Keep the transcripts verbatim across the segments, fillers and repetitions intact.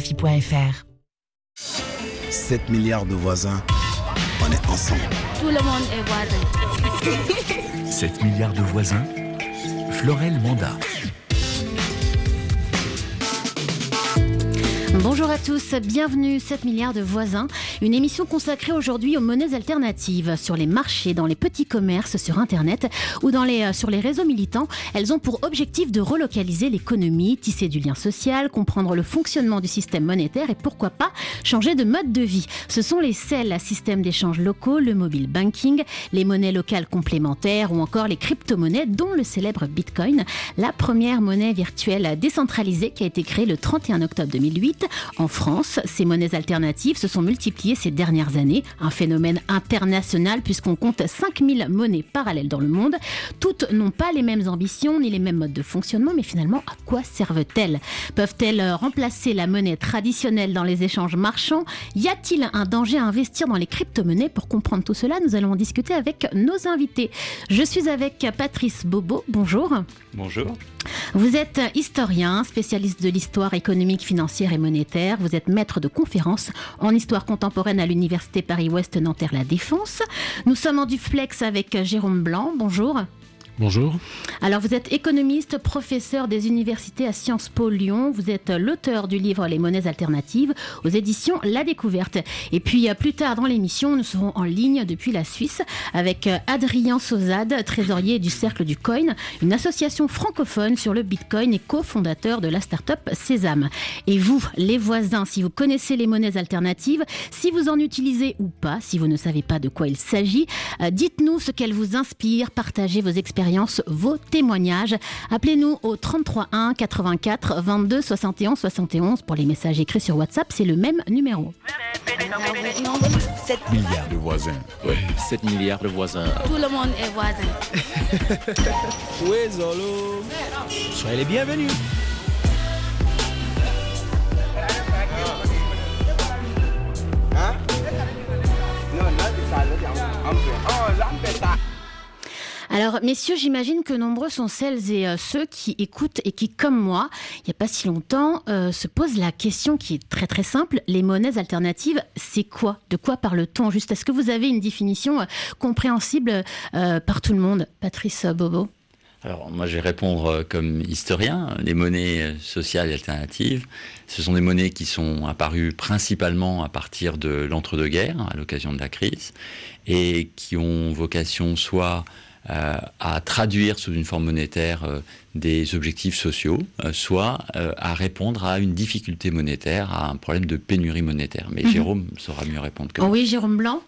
Alti point F R. sept milliards de voisins, on est ensemble. Tout le monde est voisin. sept milliards de voisins, Florel Mandat. Bonjour à tous, bienvenue sept milliards de voisins, une émission consacrée aujourd'hui aux monnaies alternatives sur les marchés, dans les petits commerces, sur Internet ou dans les, sur les réseaux militants. Elles ont pour objectif de relocaliser l'économie, tisser du lien social, comprendre le fonctionnement du système monétaire et pourquoi pas changer de mode de vie. Ce sont les C E L, système d'échange locaux, le mobile banking, les monnaies locales complémentaires ou encore les crypto-monnaies dont le célèbre Bitcoin, la première monnaie virtuelle décentralisée qui a été créée le trente et un octobre deux mille huit. En France, ces monnaies alternatives se sont multipliées ces dernières années, un phénomène international puisqu'on compte cinq mille monnaies parallèles dans le monde. Toutes n'ont pas les mêmes ambitions ni les mêmes modes de fonctionnement, mais finalement, à quoi servent-elles ? Peuvent-elles remplacer la monnaie traditionnelle dans les échanges marchands ? Y a-t-il un danger à investir dans les crypto-monnaies ? Pour comprendre tout cela, nous allons en discuter avec nos invités. Je suis avec Patrice Bobo, bonjour. Bonjour. Vous êtes historien, spécialiste de l'histoire économique, financière et monétaire. Vous êtes maître de conférences en histoire contemporaine à l'université Paris-Ouest Nanterre-La Défense. Nous sommes en duplex avec Jérôme Blanc. Bonjour. Bonjour. Alors, vous êtes économiste, professeur des universités à Sciences Po Lyon. Vous êtes l'auteur du livre Les monnaies alternatives aux éditions La Découverte. Et puis, plus tard dans l'émission, nous serons en ligne depuis la Suisse avec Adrien Sauzade, trésorier du Cercle du Coin, une association francophone sur le Bitcoin et cofondateur de la start-up Sésame. Et vous, les voisins, si vous connaissez les monnaies alternatives, si vous en utilisez ou pas, si vous ne savez pas de quoi il s'agit, dites-nous ce qu'elles vous inspirent, partagez vos expériences, vos témoignages. Appelez-nous au trente-trois un quatre-vingt-quatre vingt-deux soixante et onze soixante et onze pour les messages écrits sur WhatsApp, c'est le même numéro. sept Milliards de voisins. Oui, sept milliards de voisins. Tout le monde est voisin. Oui, Zolo. Soyez les bienvenus. Alors, messieurs, j'imagine que nombreux sont celles et euh, ceux qui écoutent et qui, comme moi, il n'y a pas si longtemps, euh, se posent la question qui est très très simple. Les monnaies alternatives, c'est quoi ? De quoi parle-t-on ? Juste, est-ce que vous avez une définition euh, compréhensible euh, par tout le monde ? Patrice Bobo. Alors, moi, je vais répondre comme historien. Les monnaies sociales et alternatives, ce sont des monnaies qui sont apparues principalement à partir de l'entre-deux-guerres, à l'occasion de la crise, et qui ont vocation soit euh, à traduire sous une forme monétaire euh, des objectifs sociaux, euh, soit euh, à répondre à une difficulté monétaire, à un problème de pénurie monétaire. Mais mmh. Jérôme saura mieux répondre que moi. Oui, Jérôme Blanc.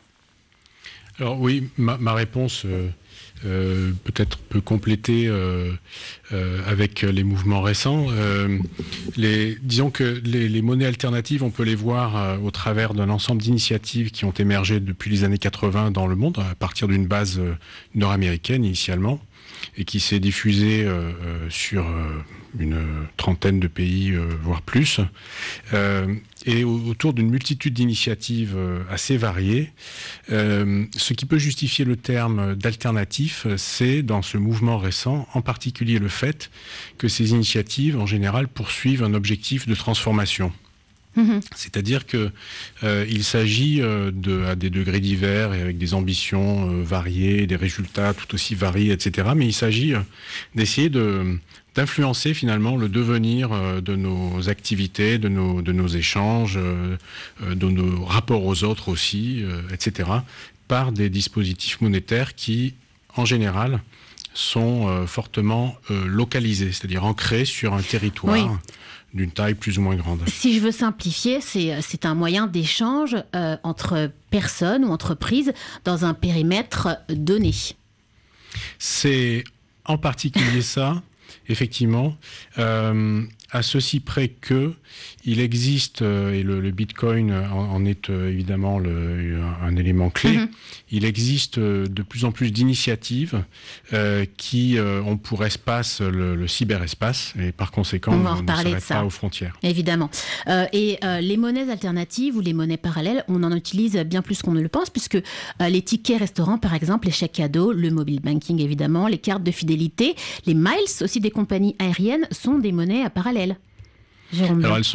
Alors oui, ma, ma réponse euh, euh, peut-être peut compléter euh, euh, avec les mouvements récents. Euh, les, disons que les, les monnaies alternatives, on peut les voir euh, au travers d'un ensemble d'initiatives qui ont émergé depuis les années quatre-vingts dans le monde, à partir d'une base euh, nord-américaine initialement, et qui s'est diffusée euh, euh, sur euh, une trentaine de pays, euh, voire plus, euh, et au, autour d'une multitude d'initiatives euh, assez variées. Euh, ce qui peut justifier le terme d'alternatif, c'est dans ce mouvement récent, en particulier le fait que ces initiatives, en général, poursuivent un objectif de transformation. Mmh. C'est-à-dire que euh, il s'agit euh, de, à des degrés divers et avec des ambitions euh, variées, des résultats tout aussi variés, et cetera. Mais il s'agit euh, d'essayer de, d'influencer finalement le devenir euh, de nos activités, de nos, de nos échanges, euh, de nos rapports aux autres aussi, euh, et cetera, par des dispositifs monétaires qui, en général, sont euh, fortement euh, localisés, c'est-à-dire ancrés sur un territoire. Oui. D'une taille plus ou moins grande. Si je veux simplifier, c'est, c'est un moyen d'échange euh, entre personnes ou entreprises dans un périmètre donné. C'est en particulier ça, effectivement, euh, à ceci près que il existe, euh, et le, le Bitcoin en, en est euh, évidemment le, un élément clé, mm-hmm. il existe euh, de plus en plus d'initiatives euh, qui euh, ont pour espace le, le cyberespace, et par conséquent on va en ne reparler s'arrêtent de ça. Pas aux frontières. Évidemment. Euh, et euh, les monnaies alternatives ou les monnaies parallèles, on en utilise bien plus qu'on ne le pense, puisque euh, les tickets restaurants, par exemple, les chèques cadeaux, le mobile banking, évidemment, les cartes de fidélité, les miles aussi des compagnies aériennes sont des monnaies parallèles. Jérôme. Alors elles sont,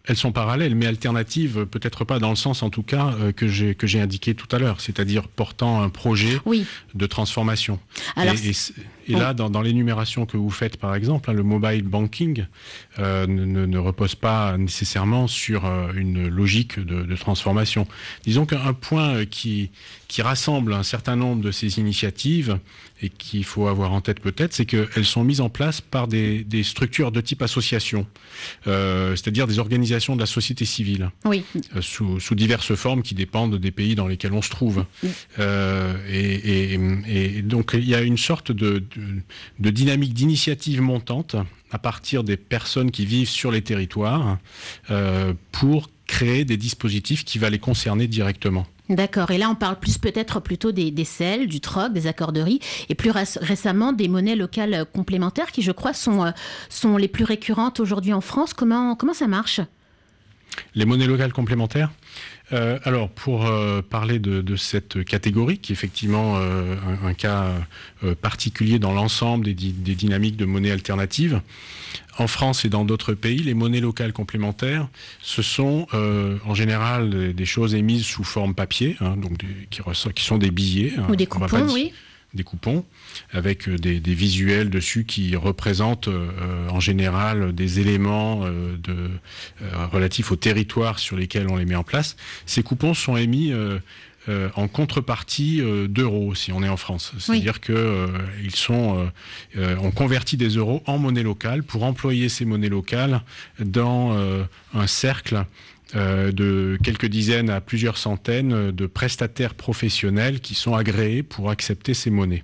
elles sont parallèles, mais alternatives, peut-être pas dans le sens, en tout cas, euh, que j'ai que j'ai indiqué tout à l'heure, c'est-à-dire portant un projet oui. de transformation. Alors, et, et, et là, dans, dans l'énumération que vous faites, par exemple, hein, le mobile banking euh, ne, ne repose pas nécessairement sur euh, une logique de, de transformation. Disons qu'un point qui qui rassemble un certain nombre de ces initiatives et qu'il faut avoir en tête peut-être, c'est qu'elles sont mises en place par des, des structures de type association, euh, c'est-à-dire des organisations de la société civile, oui. euh, sous, sous diverses formes qui dépendent des pays dans lesquels on se trouve. Oui. Euh, et, et, et donc il y a une sorte de, de, de dynamique d'initiative montante à partir des personnes qui vivent sur les territoires euh, pour créer des dispositifs qui va les concerner directement. D'accord. Et là, on parle plus peut-être plutôt des, des C E L, du troc, des accorderies, et plus récemment des monnaies locales complémentaires qui, je crois, sont, sont les plus récurrentes aujourd'hui en France. Comment, comment ça marche ? Les monnaies locales complémentaires ? Euh, alors, pour euh, parler de, de cette catégorie, qui est effectivement euh, un, un cas euh, particulier dans l'ensemble des, des dynamiques de monnaie alternatives, en France et dans d'autres pays, les monnaies locales complémentaires, ce sont euh, en général des, des choses émises sous forme papier, hein, donc des, qui, qui sont des billets. Ou hein, des coupons, oui. Des coupons, avec des, des visuels dessus qui représentent euh, en général des éléments euh, de, euh, relatifs au territoire sur lesquels on les met en place. Ces coupons sont émis euh, euh, en contrepartie euh, d'euros, si on est en France. C'est-à-dire oui. que euh, ils sont, euh, euh, on convertit des euros en monnaie locale pour employer ces monnaies locales dans euh, un cercle Euh, de quelques dizaines à plusieurs centaines de prestataires professionnels qui sont agréés pour accepter ces monnaies.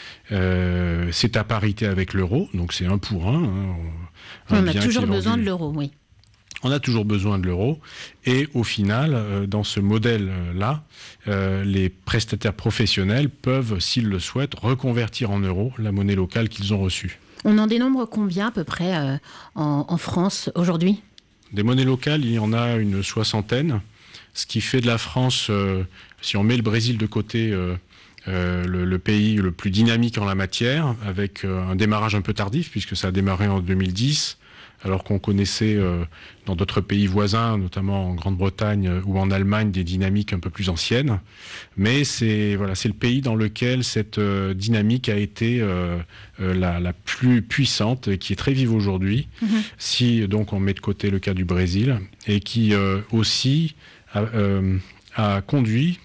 Euh, c'est à parité avec l'euro, donc c'est un pour un. Hein, un on a toujours besoin vendu. de l'euro, oui. On a toujours besoin de l'euro. Et au final, euh, dans ce modèle-là, euh, les prestataires professionnels peuvent, s'ils le souhaitent, reconvertir en euros la monnaie locale qu'ils ont reçue. On en dénombre combien à peu près euh, en, en France aujourd'hui ? Des monnaies locales, il y en a une soixantaine, ce qui fait de la France, euh, si on met le Brésil de côté, euh, euh, le, le pays le plus dynamique en la matière, avec euh, un démarrage un peu tardif, puisque ça a démarré en deux mille dix, alors qu'on connaissait euh, dans d'autres pays voisins, notamment en Grande-Bretagne euh, ou en Allemagne, des dynamiques un peu plus anciennes. Mais c'est voilà, c'est le pays dans lequel cette euh, dynamique a été euh, euh, la, la plus puissante, et qui est très vive aujourd'hui, mmh. si donc on met de côté le cas du Brésil, et qui euh, aussi a, euh, a conduit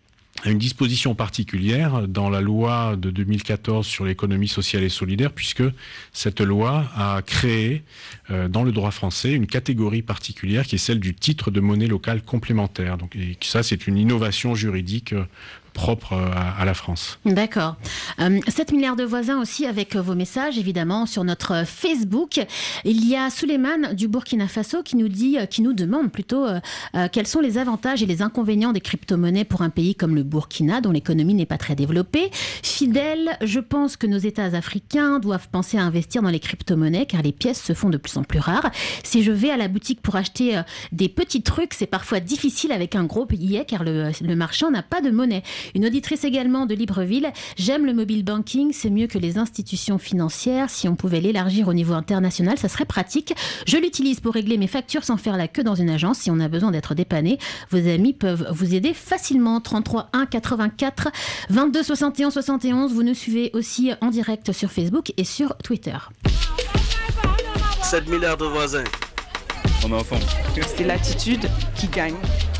à une disposition particulière dans la loi de deux mille quatorze sur l'économie sociale et solidaire, puisque cette loi a créé euh, dans le droit français une catégorie particulière qui est celle du titre de monnaie locale complémentaire. Donc, et ça, c'est une innovation juridique euh, propre à, à la France. D'accord. Euh, sept milliards de voisins aussi avec vos messages, évidemment, sur notre Facebook. Il y a Souleymane du Burkina Faso qui nous dit, qui nous demande plutôt euh, euh, quels sont les avantages et les inconvénients des crypto-monnaies pour un pays comme le Burkina, dont l'économie n'est pas très développée. Fidèle, je pense que nos États africains doivent penser à investir dans les crypto-monnaies car les pièces se font de plus en plus rares. Si je vais à la boutique pour acheter euh, des petits trucs, c'est parfois difficile avec un gros billet car le, le marchand n'a pas de monnaie. Une auditrice également de Libreville. J'aime le mobile banking, c'est mieux que les institutions financières. Si on pouvait l'élargir au niveau international, ça serait pratique. Je l'utilise pour régler mes factures sans faire la queue dans une agence. Si on a besoin d'être dépanné, vos amis peuvent vous aider facilement. trente-trois un quatre-vingt-quatre vingt-deux soixante et onze soixante et onze. Vous nous suivez aussi en direct sur Facebook et sur Twitter. sept milliards de voisins. On est enfant. C'est l'attitude qui gagne.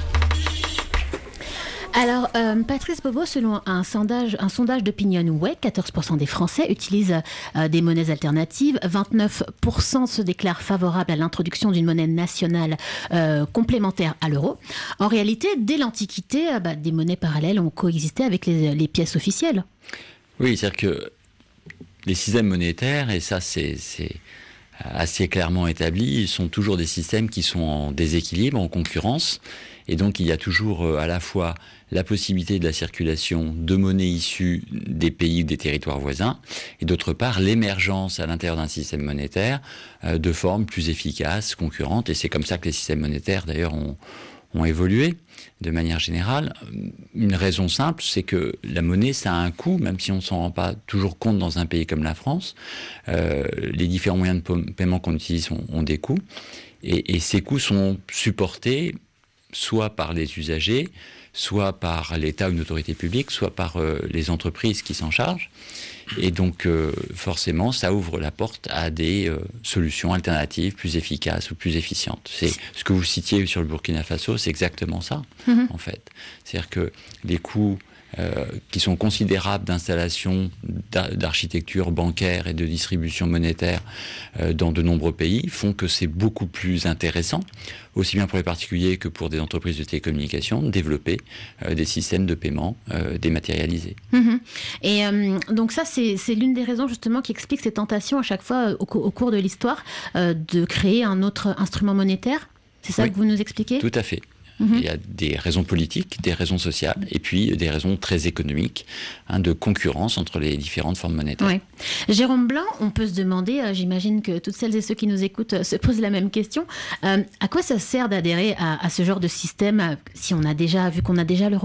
Alors, euh, Patrice Bobo, selon un sondage, un sondage d'OpinionWay, quatorze pour cent des Français utilisent euh, des monnaies alternatives, vingt-neuf pour cent se déclarent favorables à l'introduction d'une monnaie nationale euh, complémentaire à l'euro. En réalité, dès l'Antiquité, euh, bah, des monnaies parallèles ont coexisté avec les, les pièces officielles. Oui, c'est-à-dire que les systèmes monétaires, et ça c'est, c'est assez clairement établi, sont toujours des systèmes qui sont en déséquilibre, en concurrence. Et donc, il y a toujours euh, à la fois la possibilité de la circulation de monnaies issues des pays ou des territoires voisins, et d'autre part, l'émergence à l'intérieur d'un système monétaire euh, de formes plus efficaces, concurrentes. Et c'est comme ça que les systèmes monétaires, d'ailleurs, ont, ont évolué de manière générale. Une raison simple, c'est que la monnaie, ça a un coût, même si on ne s'en rend pas toujours compte dans un pays comme la France. Euh, les différents moyens de paiement qu'on utilise ont, ont des coûts. Et, et ces coûts sont supportés soit par les usagers, soit par l'État ou une autorité publique, soit par euh, les entreprises qui s'en chargent. Et donc, euh, forcément, ça ouvre la porte à des euh, solutions alternatives plus efficaces ou plus efficientes. C'est ce que vous citiez sur le Burkina Faso, c'est exactement ça, mmh. en fait. C'est-à-dire que les coûts euh, qui sont considérables d'installation d'architecture bancaire et de distribution monétaire euh, dans de nombreux pays font que c'est beaucoup plus intéressant, aussi bien pour les particuliers que pour des entreprises de télécommunications, de développer euh, des systèmes de paiement euh, dématérialisés. Mmh. Et euh, donc ça, c'est, c'est l'une des raisons justement qui explique ces tentations à chaque fois au, au cours de l'histoire euh, de créer un autre instrument monétaire. C'est ça oui. que vous nous expliquez ? Tout à fait. Mmh. Il y a des raisons politiques, des raisons sociales et puis des raisons très économiques hein, de concurrence entre les différentes formes monétaires. Ouais. Jérôme Blanc, on peut se demander, euh, j'imagine que toutes celles et ceux qui nous écoutent euh, se posent la même question, euh, à quoi ça sert d'adhérer à, à ce genre de système euh, si on a déjà, vu qu'on a déjà l'euro ?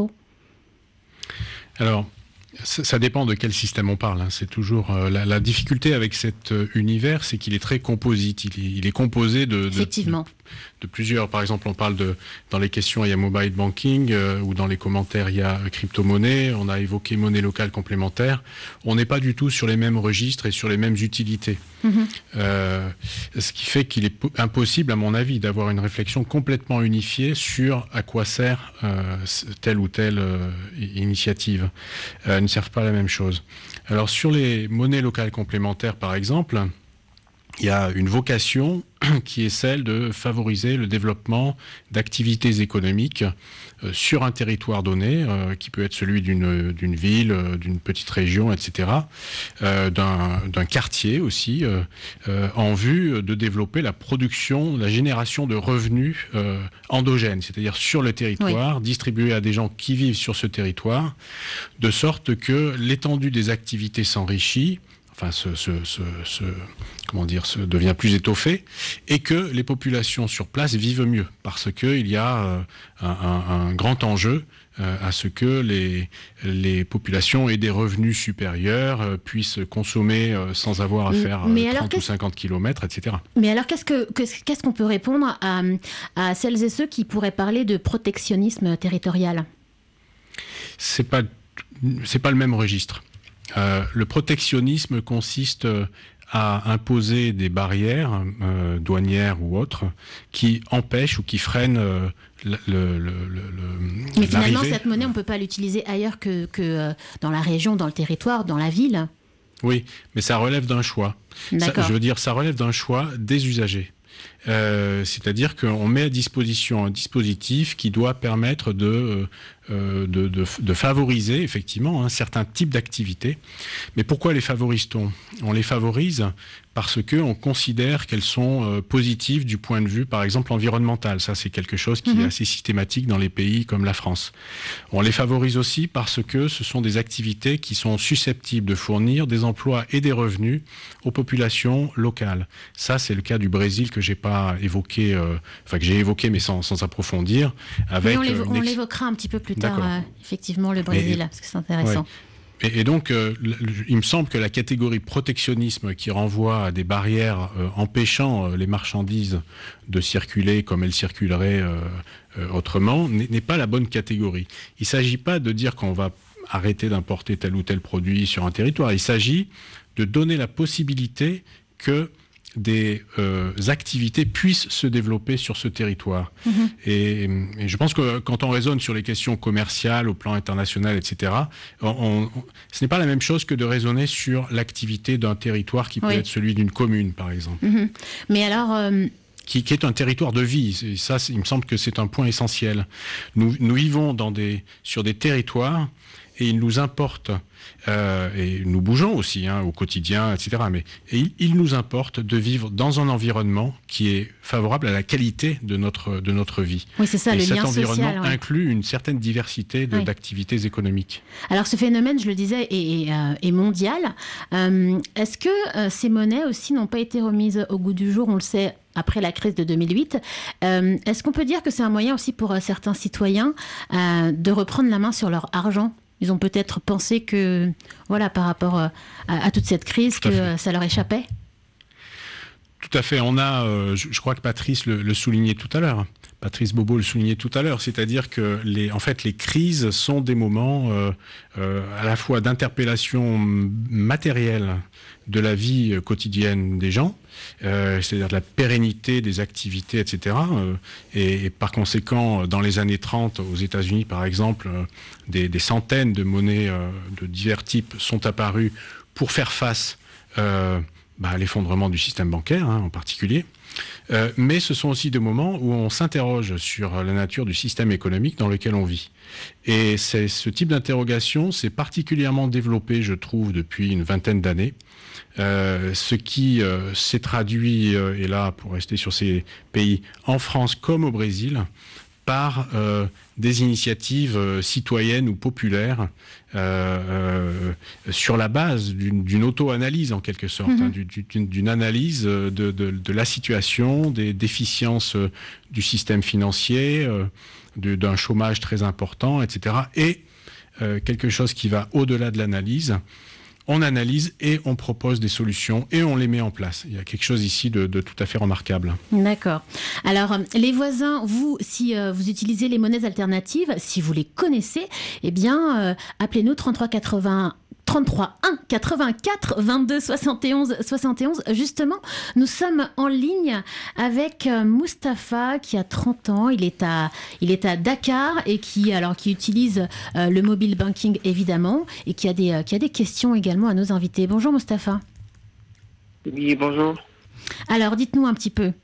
Alors, ça, ça dépend de quel système on parle. Hein. C'est toujours euh, la, la difficulté avec cet euh, univers, c'est qu'il est très composite. Il est, il est composé de, de, Effectivement. de, de plusieurs. Par exemple, on parle de dans les questions, il y a mobile banking euh, ou dans les commentaires, il y a crypto-monnaie. On a évoqué monnaie locale complémentaire. On n'est pas du tout sur les mêmes registres et sur les mêmes utilités. Mm-hmm. Euh, ce qui fait qu'il est po- impossible, à mon avis, d'avoir une réflexion complètement unifiée sur à quoi sert euh, telle ou telle euh, initiative. Euh, ne servent pas la même chose. Alors sur les monnaies locales complémentaires, par exemple, il y a une vocation qui est celle de favoriser le développement d'activités économiques euh, sur un territoire donné, euh, qui peut être celui d'une, d'une ville, euh, d'une petite région, et cetera, euh, d'un, d'un quartier aussi, euh, euh, en vue de développer la production, la génération de revenus euh, endogènes, c'est-à-dire sur le territoire, oui. distribués à des gens qui vivent sur ce territoire, de sorte que l'étendue des activités s'enrichit, enfin, se, se, se, se, comment dire, se devient plus étoffé, et que les populations sur place vivent mieux, parce qu'il y a euh, un, un, un grand enjeu euh, à ce que les, les populations aient des revenus supérieurs, euh, puissent consommer euh, sans avoir à faire euh, trente ou cinquante kilomètres, et cetera. Mais alors, qu'est-ce, que, qu'est-ce qu'on peut répondre à, à celles et ceux qui pourraient parler de protectionnisme territorial ? C'est pas, c'est pas le même registre. Euh, le protectionnisme consiste à imposer des barrières euh, douanières ou autres qui empêchent ou qui freinent euh, le, le, le, le, Mais finalement, l'arrivée. Cette monnaie, on ne peut pas l'utiliser ailleurs que, que euh, dans la région, dans le territoire, dans la ville. Oui, mais ça relève d'un choix. Ça, je veux dire, ça relève d'un choix des usagers. Euh, c'est-à-dire qu'on met à disposition un dispositif qui doit permettre de, euh, de, de, de favoriser effectivement un certain type d'activité. Mais pourquoi les favorise-t-on ? On les favorise parce qu'on considère qu'elles sont euh, positives du point de vue, par exemple, environnemental. Ça, c'est quelque chose qui mmh. est assez systématique dans les pays comme la France. On les favorise aussi parce que ce sont des activités qui sont susceptibles de fournir des emplois et des revenus aux populations locales. Ça, c'est le cas du Brésil que j'ai pas évoqué, euh, enfin que j'ai évoqué mais sans, sans approfondir. Avec, oui, on, l'évo- euh, ex- on l'évoquera un petit peu plus tard, euh, effectivement, le Brésil, et, parce que c'est intéressant. Ouais. Et, et donc, euh, il me semble que la catégorie protectionnisme qui renvoie à des barrières euh, empêchant euh, les marchandises de circuler comme elles circuleraient euh, euh, autrement n'est, n'est pas la bonne catégorie. Il ne s'agit pas de dire qu'on va arrêter d'importer tel ou tel produit sur un territoire. Il s'agit de donner la possibilité que des euh, activités puissent se développer sur ce territoire. Mmh. Et, et je pense que quand on raisonne sur les questions commerciales au plan international, et cetera, on, on, ce n'est pas la même chose que de raisonner sur l'activité d'un territoire qui peut oui. être celui d'une commune, par exemple. Mmh. Mais alors... Euh... Qui, qui est un territoire de vie. Et ça, il me semble que c'est un point essentiel. Nous, nous vivons dans des, sur des territoires et il nous importe, euh, et nous bougeons aussi hein, au quotidien, et cetera. Mais et il, il nous importe de vivre dans un environnement qui est favorable à la qualité de notre, de notre vie. Oui, c'est ça, et le cet lien social. Cet environnement ouais. inclut une certaine diversité de, oui. d'activités économiques. Alors ce phénomène, je le disais, est, est, euh, est mondial. Euh, est-ce que euh, ces monnaies aussi n'ont pas été remises au goût du jour ? On le sait après la crise de deux mille huit. Euh, est-ce qu'on peut dire que c'est un moyen aussi pour euh, certains citoyens euh, de reprendre la main sur leur argent ? Ils ont peut-être pensé que, voilà, par rapport à, à toute cette crise, Tout que ça leur échappait. tout à fait. On a, euh, je, je crois que Patrice le, le soulignait tout à l'heure. Patrice Bobo le soulignait tout à l'heure, c'est-à-dire que les, en fait, les crises sont des moments euh, euh, à la fois d'interpellation matérielle de la vie quotidienne des gens, euh, c'est-à-dire de la pérennité des activités, et cetera. Euh, et, et par conséquent, dans les années trente, aux États-Unis, par exemple, euh, des, des centaines de monnaies euh, de divers types sont apparues pour faire face euh, bah, à l'effondrement du système bancaire, hein, en particulier. Euh, mais ce sont aussi des moments où on s'interroge sur la nature du système économique dans lequel on vit. Et c'est, ce type d'interrogation s'est particulièrement développé, je trouve, depuis une vingtaine d'années. Euh, ce qui euh, s'est traduit, euh, et là, pour rester sur ces pays, en France comme au Brésil, par euh, des initiatives euh, citoyennes ou populaires euh, euh, sur la base d'une, d'une auto-analyse en quelque sorte, mmh. hein, d'une, d'une analyse de, de, de la situation, des déficiences euh, du système financier, euh, de, d'un chômage très important, et cetera. Et euh, quelque chose qui va au-delà de l'analyse. On analyse et on propose des solutions et on les met en place. Il y a quelque chose ici de, de tout à fait remarquable. D'accord. Alors, les voisins, vous, si euh, vous utilisez les monnaies alternatives, si vous les connaissez, eh bien, euh, appelez-nous trente-trois quatre-vingts trente-trois un quatre-vingt-quatre vingt-deux soixante et onze soixante et onze. Justement, nous sommes en ligne avec Mustapha qui a trente ans. Il est à, il est à Dakar et qui, alors, qui utilise euh, le mobile banking évidemment et qui a, des, euh, qui a des questions également à nos invités. Bonjour Mustapha. Oui, bonjour. Alors, dites-nous un petit peu.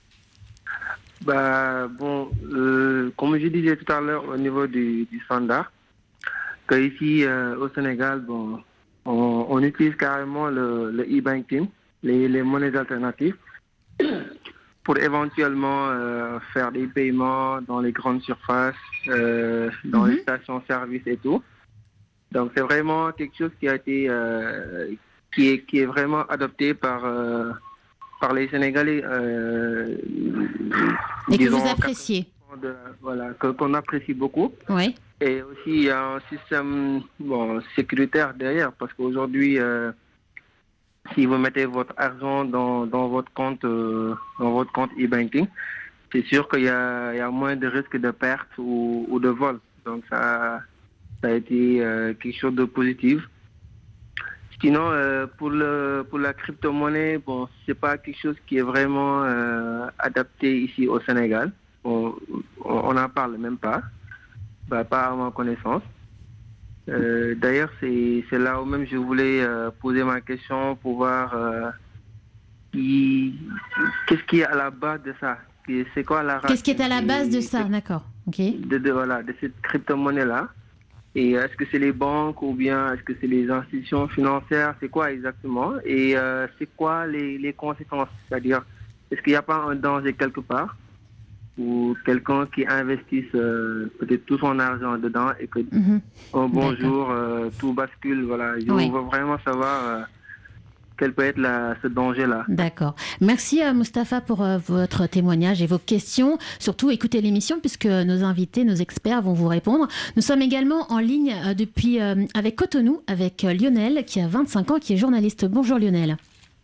Bah, bon, euh, comme je disais tout à l'heure au niveau du, du standard, ici euh, au Sénégal, bon, on, on utilise carrément le, le e-banking, les, les monnaies alternatives, pour éventuellement euh, faire des paiements dans les grandes surfaces, euh, dans mm-hmm. les stations-service et tout. Donc c'est vraiment quelque chose qui a été, euh, qui est qui est vraiment adopté par euh, par les Sénégalais. Euh, et que vous appréciez. De, voilà, que, qu'on apprécie beaucoup. Oui. Et aussi, il y a un système bon, sécuritaire derrière, parce qu'aujourd'hui, euh, si vous mettez votre argent dans, dans votre compte euh, dans votre compte e-banking, c'est sûr qu'il y a, il y a moins de risques de perte ou, ou de vol. Donc, ça, ça a été euh, quelque chose de positif. Sinon, euh, pour, le, pour la crypto-monnaie, bon, c'est pas quelque chose qui est vraiment euh, adapté ici au Sénégal. On n'en parle même pas. Bah, pas à ma connaissance. Euh, d'ailleurs, c'est, c'est là où même je voulais euh, poser ma question pour voir euh, qui, qu'est-ce qui est à la base de ça. C'est quoi la Qu'est-ce qui est à la base de ça, d'accord. Okay. De, de, voilà, de cette crypto-monnaie-là. Et est-ce que c'est les banques ou bien est-ce que c'est les institutions financières? C'est quoi exactement? Et euh, c'est quoi les, les conséquences? C'est-à-dire, est-ce qu'il n'y a pas un danger quelque part? Ou quelqu'un qui investisse euh, peut-être tout son argent dedans et que mm-hmm. un bon D'accord. jour euh, tout bascule. Voilà, je oui. veux vraiment savoir euh, quel peut être la, ce danger-là. D'accord. Merci à Mustapha pour euh, votre témoignage et vos questions. Surtout, écoutez l'émission puisque nos invités, nos experts vont vous répondre. Nous sommes également en ligne euh, depuis euh, avec Cotonou, avec euh, Lionel qui a vingt-cinq ans, qui est journaliste. Bonjour Lionel.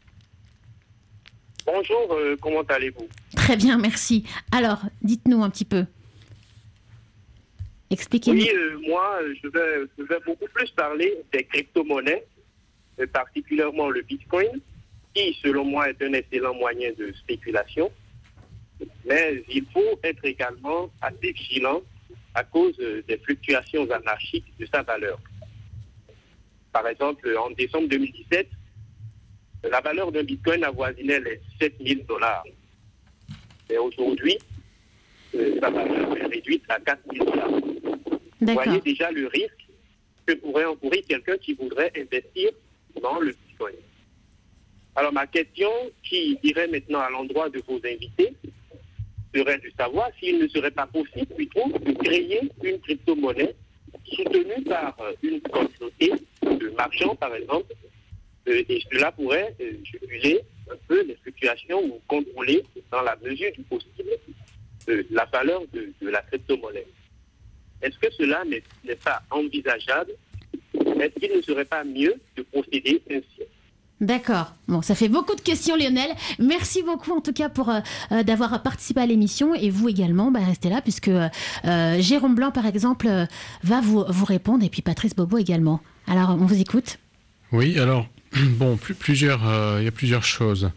Bonjour, euh, comment allez-vous? Très bien, merci. Alors, dites-nous un petit peu. Expliquez-nous. Oui, euh, moi, je vais, je vais beaucoup plus parler des crypto-monnaies, euh, particulièrement le Bitcoin, qui, selon moi, est un excellent moyen de spéculation. Mais il faut être également assez vigilant à cause des fluctuations anarchiques de sa valeur. Par exemple, en décembre deux mille dix-sept, la valeur d'un bitcoin avoisinait les sept mille dollars. Et aujourd'hui, euh, sa valeur est réduite à quatre mille dollars. Vous voyez déjà le risque que pourrait encourir quelqu'un qui voudrait investir dans le bitcoin. Alors ma question qui irait maintenant à l'endroit de vos invités serait de savoir s'il ne serait pas possible plutôt de créer une crypto-monnaie soutenue par une communauté de marchands, par exemple, Euh, et cela pourrait euh, juguler un peu les fluctuations ou contrôler dans la mesure du possible euh, la valeur de, de la crypto-monnaie. Est-ce que cela n'est, n'est pas envisageable? Est-ce qu'il ne serait pas mieux de procéder ainsi? D'accord. Bon, ça fait beaucoup de questions, Lionel. Merci beaucoup, en tout cas, pour euh, d'avoir participé à l'émission. Et vous également, bah, restez là, puisque euh, Jérôme Blanc, par exemple, euh, va vous, vous répondre, et puis Patrice Bobo également. Alors, on vous écoute. Oui, alors, bon, plus, plusieurs, euh, il y a plusieurs choses.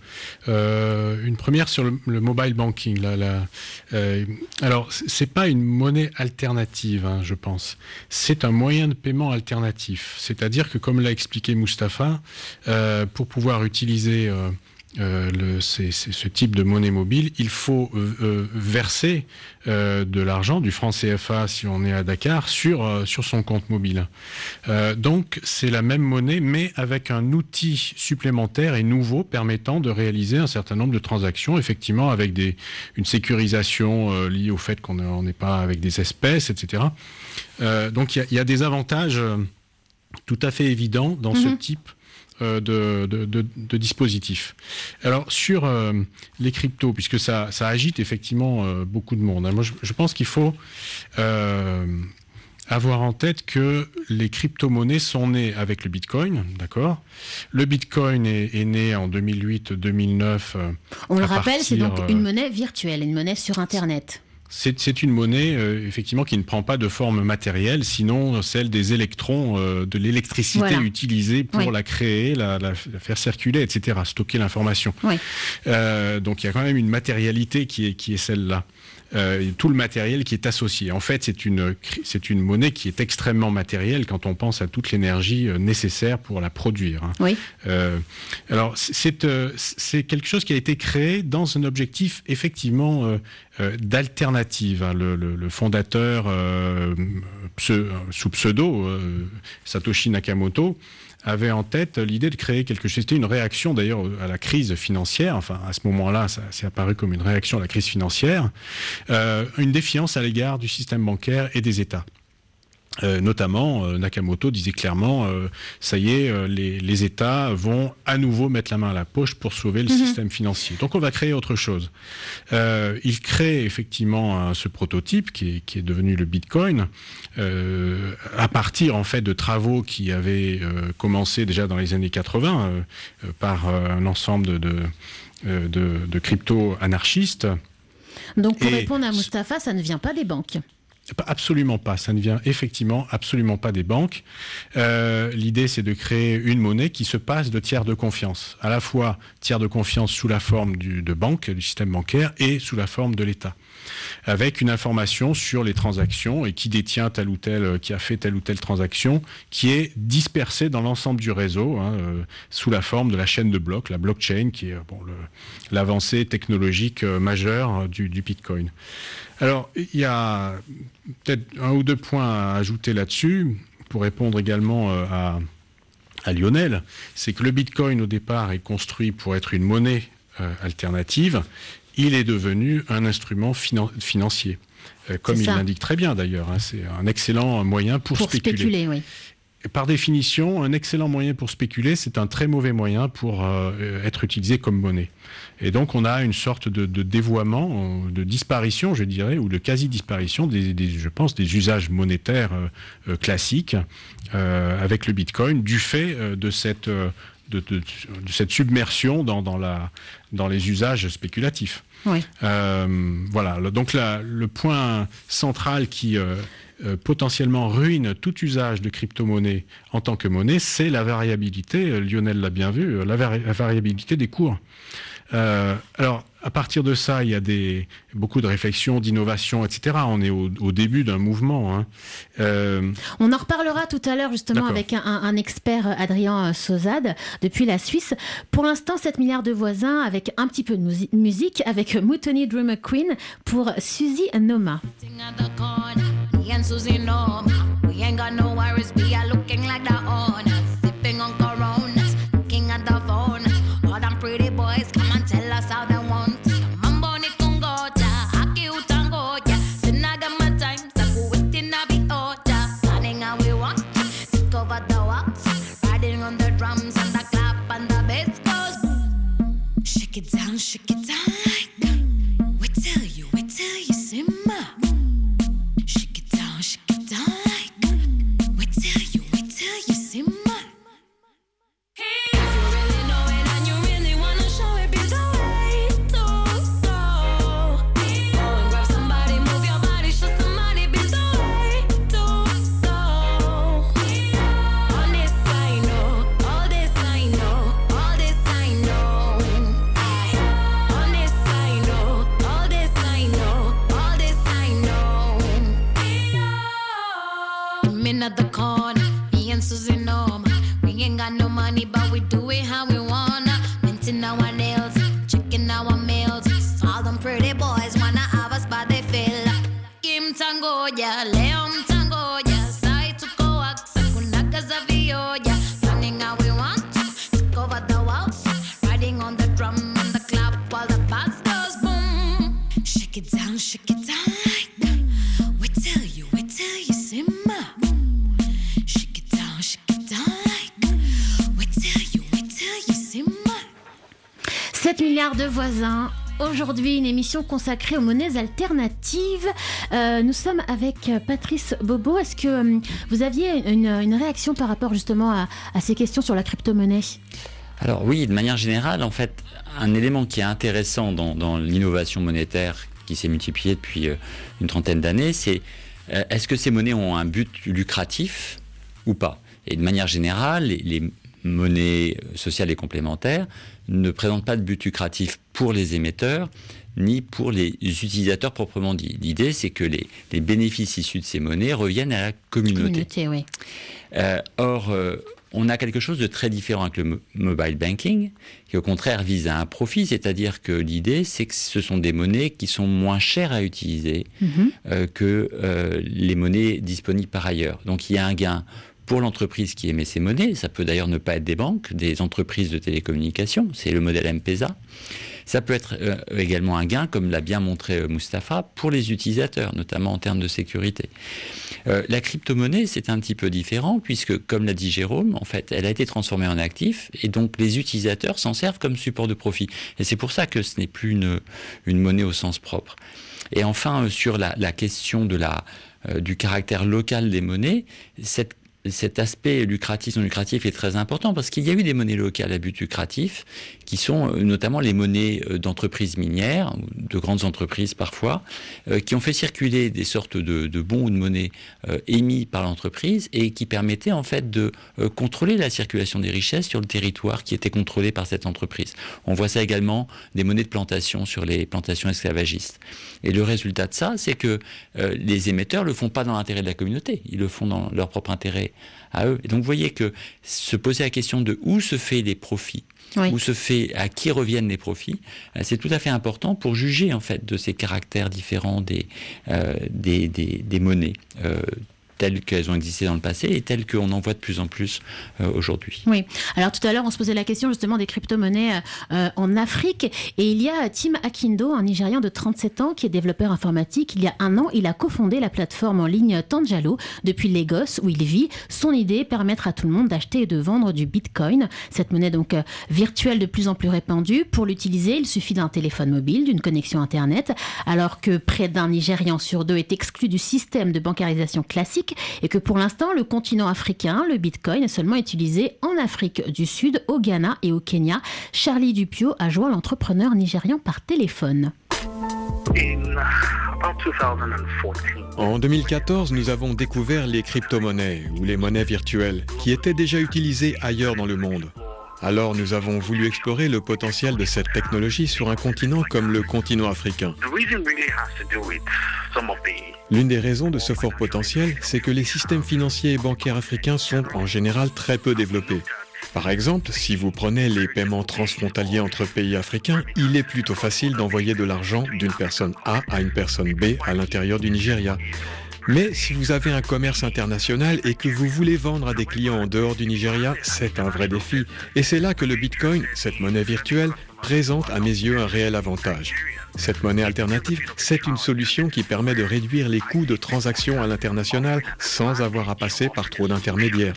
Euh, une première sur le, le mobile banking. Là, là, euh, alors, c'est pas une monnaie alternative, hein, je pense. C'est un moyen de paiement alternatif. C'est-à-dire que, comme l'a expliqué Mustapha, euh, pour pouvoir utiliser euh, euh, le, c'est, c'est ce type de monnaie mobile, il faut euh, euh, verser euh, de l'argent, du franc C F A si on est à Dakar, sur, euh, sur son compte mobile. Euh, donc c'est la même monnaie, mais avec un outil supplémentaire et nouveau permettant de réaliser un certain nombre de transactions, effectivement avec des, une sécurisation euh, liée au fait qu'on n'est pas avec des espèces, et cetera. Euh, donc il y, y a des avantages euh, tout à fait évidents dans mm-hmm. ce type De, de, de, de dispositifs. Alors sur euh, les cryptos, puisque ça, ça agite effectivement euh, beaucoup de monde, hein, moi je, je pense qu'il faut euh, avoir en tête que les crypto-monnaies sont nées avec le Bitcoin, d'accord ? Le Bitcoin est, est né en deux mille huit deux mille neuf. Euh, On le rappelle, partir, c'est donc euh, une monnaie virtuelle, une monnaie sur Internet. C'est, c'est une monnaie, euh, effectivement, qui ne prend pas de forme matérielle, sinon celle des électrons, euh, de l'électricité voilà. utilisée pour oui. la créer, la, la, la faire circuler, et cetera, stocker l'information. Oui. Euh, donc il y a quand même une matérialité qui est, qui est celle-là. Euh, tout le matériel qui est associé. En fait, c'est une, c'est une monnaie qui est extrêmement matérielle quand on pense à toute l'énergie nécessaire pour la produire. Hein. Oui. Euh, alors, c'est, c'est quelque chose qui a été créé dans un objectif effectivement euh, euh, d'alternative. Hein. Le, le, le fondateur, euh, pse, sous pseudo, euh, Satoshi Nakamoto, avait en tête l'idée de créer quelque chose. C'était une réaction d'ailleurs à la crise financière. Enfin, à ce moment-là, ça s'est apparu comme une réaction à la crise financière. Euh, une défiance à l'égard du système bancaire et des États. Euh, notamment, euh, Nakamoto disait clairement, euh, ça y est, euh, les, les États vont à nouveau mettre la main à la poche pour sauver le mmh. système financier. Donc on va créer autre chose. Euh, il crée effectivement un, ce prototype qui est, qui est devenu le Bitcoin, euh, à partir en fait de travaux qui avaient euh, commencé déjà dans les années quatre-vingts euh, par euh, un ensemble de, de, euh, de, de crypto-anarchistes. Donc pour Et répondre à Mustapha, ça ne vient pas des banques. Absolument pas. Ça ne vient effectivement absolument pas des banques. Euh, l'idée, c'est de créer une monnaie qui se passe de tiers de confiance. À la fois tiers de confiance sous la forme du, de banque, du système bancaire, et sous la forme de l'État. Avec une information sur les transactions et qui détient telle ou telle, qui a fait telle ou telle transaction, qui est dispersée dans l'ensemble du réseau, hein, euh, sous la forme de la chaîne de blocs, la blockchain, qui est bon, le, l'avancée technologique euh, majeure du, du Bitcoin. Alors, il y a peut-être un ou deux points à ajouter là-dessus, pour répondre également euh, à, à Lionel. C'est que le Bitcoin, au départ, est construit pour être une monnaie euh, alternative. Il est devenu un instrument finan- financier, euh, comme il l'indique très bien d'ailleurs. Hein, c'est un excellent moyen pour, pour spéculer. spéculer oui. Et par définition, un excellent moyen pour spéculer, c'est un très mauvais moyen pour euh, être utilisé comme monnaie. Et donc on a une sorte de, de dévoiement, de disparition, je dirais, ou de quasi-disparition, des, des, je pense, des usages monétaires euh, classiques euh, avec le Bitcoin, du fait euh, de cette... Euh, De, de, de cette submersion dans, dans, la, dans les usages spéculatifs. Oui. Euh, voilà, donc la, le point central qui euh, euh, potentiellement ruine tout usage de crypto-monnaie en tant que monnaie, c'est la variabilité, Lionel l'a bien vu, la, vari- la variabilité des cours. Euh, alors, à partir de ça, il y a des, beaucoup de réflexions, d'innovations, et cetera. On est au, au début d'un mouvement. Hein. Euh... On en reparlera tout à l'heure justement D'accord. avec un, un expert, Adrien Sauzade, depuis la Suisse. Pour l'instant, sept milliards de voisins avec un petit peu de musi- musique, avec Mutoni Drummer Queen pour Suzy Noma. Pretty boys, come and tell us how they want. Mambo ni kungoja, aki utangoja. Sinaga my time, saku waiting na be oja. Planning how we want, take over the walks. Riding on the drums and the clap and the bass goes. Shake it down, shake it down like. We tell you, we tell you, simmer. Shake it down, shake it down like. We tell you, we tell you, simmer. at the corner. Me and Susie Norma. We ain't got no money, but we do it how we wanna. Minting our nails, checking our mails. All them pretty boys wanna have us, but they feel like Kim Tango, yeah, Leon Tango, yeah. Sai to coax, Sakunaka Zavio, yeah. Running how we want to, take over the walls. Riding on the drum and the clap while the bass goes boom. Shake it down, shake it down like that. We tell you, we tell you, simmer. Shake it down, shake it down like that. We tell you, we tell you, simmer. sept milliards de voisins. Aujourd'hui, une émission consacrée aux monnaies alternatives. Euh, nous sommes avec Patrice Bobo. Est-ce que euh, vous aviez une, une réaction par rapport justement à, à ces questions sur la crypto-monnaie ? Alors oui, de manière générale, en fait, un élément qui est intéressant dans, dans l'innovation monétaire qui s'est multipliée depuis euh, une trentaine d'années, c'est euh, est-ce que ces monnaies ont un but lucratif ou pas ? Et de manière générale, les, les monnaies sociales et complémentaires ne présentent pas de but lucratif pour les émetteurs ni pour les utilisateurs proprement dit. L'idée, c'est que les, les bénéfices issus de ces monnaies reviennent à la communauté. communauté oui. Euh, or, euh, on a quelque chose de très différent avec le mo- mobile banking, qui au contraire vise à un profit, c'est-à-dire que l'idée, c'est que ce sont des monnaies qui sont moins chères à utiliser mm-hmm. euh, que euh, les monnaies disponibles par ailleurs. Donc, il y a un gain pour l'entreprise qui émet ces monnaies. Ça peut d'ailleurs ne pas être des banques, des entreprises de télécommunications. C'est le modèle M-Pesa. Ça peut être euh, également un gain, comme l'a bien montré euh, Mustapha, pour les utilisateurs, notamment en termes de sécurité. Euh, la crypto-monnaie, c'est un petit peu différent, puisque, comme l'a dit Jérôme, en fait, elle a été transformée en actif, et donc les utilisateurs s'en servent comme support de profit. Et c'est pour ça que ce n'est plus une, une monnaie au sens propre. Et enfin, euh, sur la, la question de la, euh, du caractère local des monnaies, cette cet aspect lucratif, non lucratif est très important parce qu'il y a eu des monnaies locales à but lucratif qui sont notamment les monnaies d'entreprises minières, de grandes entreprises parfois, euh, qui ont fait circuler des sortes de, de bons ou de monnaies euh, émis par l'entreprise et qui permettaient en fait de euh, contrôler la circulation des richesses sur le territoire qui était contrôlé par cette entreprise. On voit ça également des monnaies de plantation sur les plantations esclavagistes. Et le résultat de ça, c'est que euh, les émetteurs le font pas dans l'intérêt de la communauté, ils le font dans leur propre intérêt à eux. Et donc vous voyez que se poser la question de où se fait les profits, oui. où se fait, à qui reviennent les profits, c'est tout à fait important pour juger en fait de ces caractères différents des, euh, des, des, des monnaies. Euh, telles qu'elles ont existé dans le passé et telles qu'on en voit de plus en plus euh, aujourd'hui. Oui, alors tout à l'heure on se posait la question justement des crypto-monnaies euh, en Afrique et il y a Tim Akindo, un Nigérian de trente-sept ans qui est développeur informatique. Il y a un an, il a cofondé la plateforme en ligne Tanjalo depuis Lagos où il vit. Son idée, permettre à tout le monde d'acheter et de vendre du Bitcoin, cette monnaie donc euh, virtuelle de plus en plus répandue. Pour l'utiliser, il suffit d'un téléphone mobile, d'une connexion Internet, alors que près d'un Nigérian sur deux est exclu du système de bancarisation classique et que pour l'instant, le continent africain, le Bitcoin, est seulement utilisé en Afrique du Sud, au Ghana et au Kenya. Charlie Dupio a joint l'entrepreneur nigérian par téléphone. En deux mille quatorze, nous avons découvert les crypto-monnaies ou les monnaies virtuelles qui étaient déjà utilisées ailleurs dans le monde. Alors nous avons voulu explorer le potentiel de cette technologie sur un continent comme le continent africain. L'une des raisons de ce fort potentiel, c'est que les systèmes financiers et bancaires africains sont en général très peu développés. Par exemple, si vous prenez les paiements transfrontaliers entre pays africains, il est plutôt facile d'envoyer de l'argent d'une personne A à une personne B à l'intérieur du Nigeria. Mais si vous avez un commerce international et que vous voulez vendre à des clients en dehors du Nigeria, c'est un vrai défi. Et c'est là que le Bitcoin, cette monnaie virtuelle, présente à mes yeux un réel avantage. Cette monnaie alternative, c'est une solution qui permet de réduire les coûts de transaction à l'international sans avoir à passer par trop d'intermédiaires.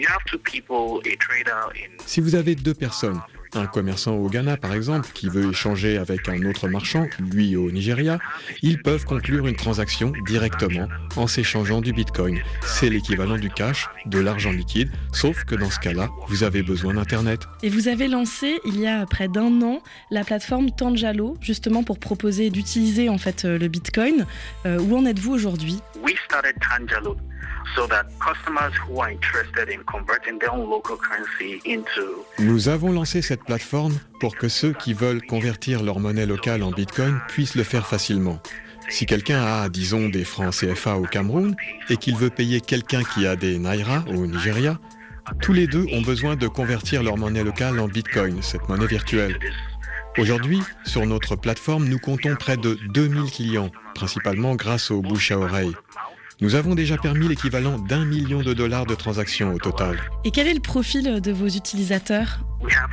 Si vous avez deux personnes, un commerçant au Ghana par exemple, qui veut échanger avec un autre marchand, lui au Nigeria, ils peuvent conclure une transaction directement en s'échangeant du Bitcoin. C'est l'équivalent du cash, de l'argent liquide, sauf que dans ce cas-là, vous avez besoin d'Internet. Et vous avez lancé, il y a près d'un an, la plateforme Tanjalo, justement pour proposer d'utiliser en fait le Bitcoin. Euh, où en êtes-vous aujourd'hui ? We started Tanjalo so that customers who are interested in converting their own local currency into... Nous avons lancé cette plateforme pour que ceux qui veulent convertir leur monnaie locale en Bitcoin puissent le faire facilement. Si quelqu'un a, disons, des francs C F A au Cameroun et qu'il veut payer quelqu'un qui a des Naira au Nigeria, tous les deux ont besoin de convertir leur monnaie locale en Bitcoin, cette monnaie virtuelle. Aujourd'hui, sur notre plateforme, nous comptons près de deux mille clients, principalement grâce au bouche à oreille. Nous avons déjà permis l'équivalent d'un million de dollars de transactions au total. Et quel est le profil de vos utilisateurs ?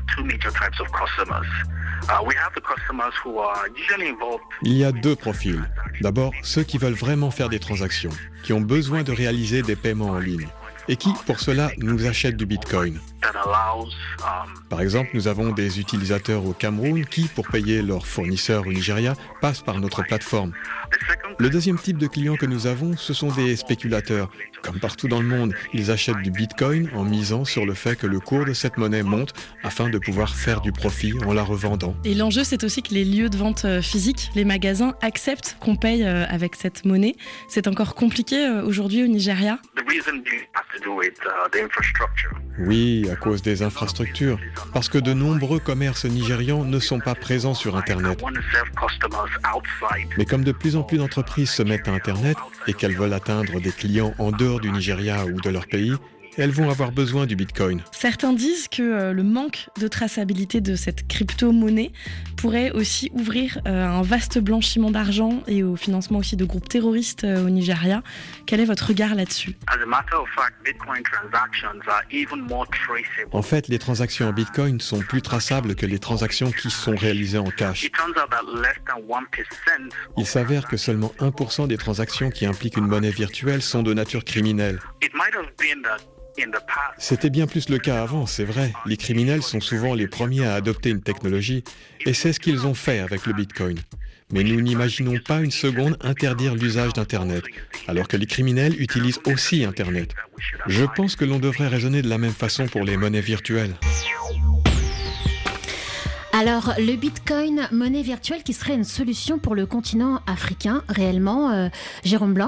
Il y a deux profils. D'abord, ceux qui veulent vraiment faire des transactions, qui ont besoin de réaliser des paiements en ligne, et qui, pour cela, nous achètent du Bitcoin. Par exemple, nous avons des utilisateurs au Cameroun qui, pour payer leurs fournisseurs au Nigeria, passent par notre plateforme. Le deuxième type de clients que nous avons, ce sont des spéculateurs. Comme partout dans le monde, ils achètent du Bitcoin en misant sur le fait que le cours de cette monnaie monte afin de pouvoir faire du profit en la revendant. Et l'enjeu, c'est aussi que les lieux de vente physiques, les magasins, acceptent qu'on paye avec cette monnaie. C'est encore compliqué aujourd'hui au Nigeria ? Oui, à cause des infrastructures. Parce que de nombreux commerces nigérians ne sont pas présents sur Internet. Mais comme de plus en plus d'entreprises se mettent à Internet et qu'elles veulent atteindre des clients en dehors du Nigeria ou de leur pays, elles vont avoir besoin du Bitcoin. Certains disent que euh, le manque de traçabilité de cette crypto-monnaie pourrait aussi ouvrir euh, un vaste blanchiment d'argent et au financement aussi de groupes terroristes euh, au Nigeria. Quel est votre regard là-dessus ? En fait, les transactions en Bitcoin sont plus traçables que les transactions qui sont réalisées en cash. Il s'avère que seulement un pour cent des transactions qui impliquent une monnaie virtuelle sont de nature criminelle. C'était bien plus le cas avant, c'est vrai. Les criminels sont souvent les premiers à adopter une technologie, et c'est ce qu'ils ont fait avec le Bitcoin. Mais nous n'imaginons pas une seconde interdire l'usage d'Internet, alors que les criminels utilisent aussi Internet. Je pense que l'on devrait raisonner de la même façon pour les monnaies virtuelles. Alors, le Bitcoin, monnaie virtuelle qui serait une solution pour le continent africain, réellement, euh, Jérôme Blanc ?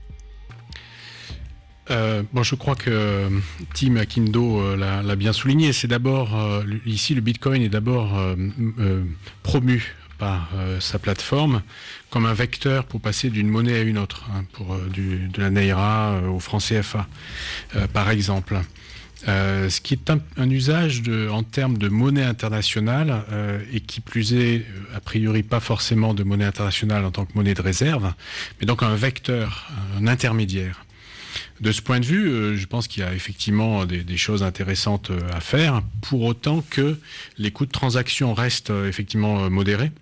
Euh, bon, je crois que Tim Akindo euh, l'a, l'a bien souligné. C'est d'abord, euh, ici, le Bitcoin est d'abord euh, euh, promu par euh, sa plateforme comme un vecteur pour passer d'une monnaie à une autre, hein, pour euh, du, de la Naira euh, au franc C F A, euh, par exemple. Euh, ce qui est un, un usage de, en termes de monnaie internationale euh, et qui plus est, a priori pas forcément de monnaie internationale en tant que monnaie de réserve, mais donc un vecteur, un intermédiaire. De ce point de vue, euh, je pense qu'il y a effectivement des, des choses intéressantes à faire, pour autant que les coûts de transaction restent euh, effectivement euh, modérés